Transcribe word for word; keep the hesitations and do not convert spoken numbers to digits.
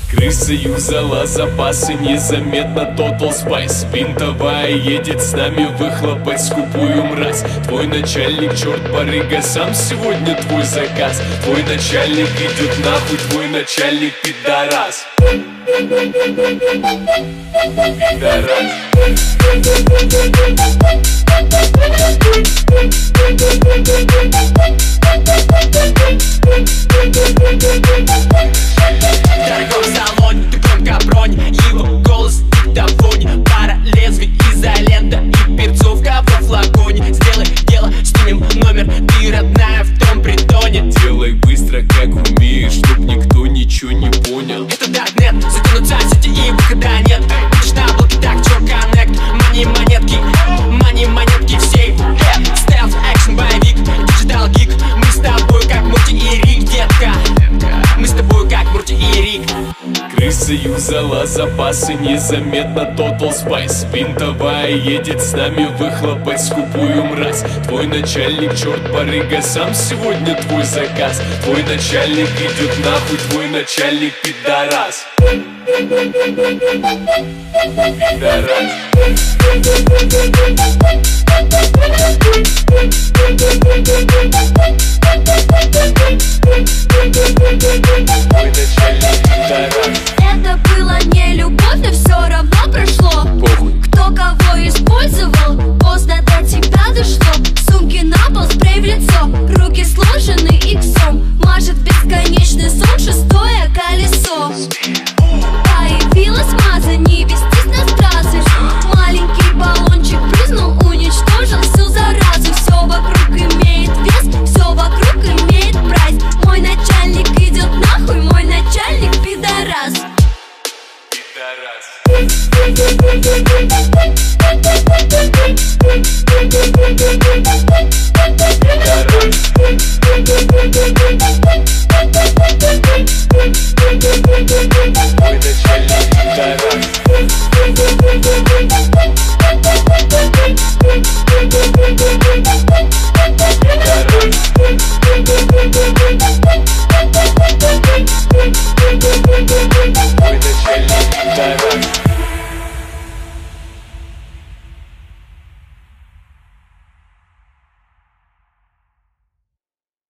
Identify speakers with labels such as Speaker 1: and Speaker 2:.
Speaker 1: Крыса юзала запасы незаметно, Total Spice. Винтовая едет с нами выхлопать скупую мразь. Твой начальник, черт барыга, сам сегодня твой заказ. Твой начальник идет нахуй, твой начальник пидорас. Пидорас.
Speaker 2: В дорогом салоне ты громко бронь, его голос диктофоне, пара лезвий, изолента и перцовка во флаконе. Сделай дело, снимем номер, ты родная в том притоне.
Speaker 1: Делай быстро, как умеешь, чтоб никто ничего не понял.
Speaker 2: Это даркнет, затянуться сети и выхода нет. Будешь на блоке, так чё коннект. Мани монетки, мани монетки в сейф. Стелс, экшен, боевик, диджитал гик. Мы с тобой как Мурти и Рик, детка. Мы с тобой как Мурти и Рик.
Speaker 1: Крыса юзала запасы незаметно, Total Spice. Винтовая едет с нами выхлопать скупую мразь. Твой начальник, черт барыга, сам сегодня твой заказ. Твой начальник идет нахуй, твой начальник пидорас. Пидорас. Твой начальник пидорас.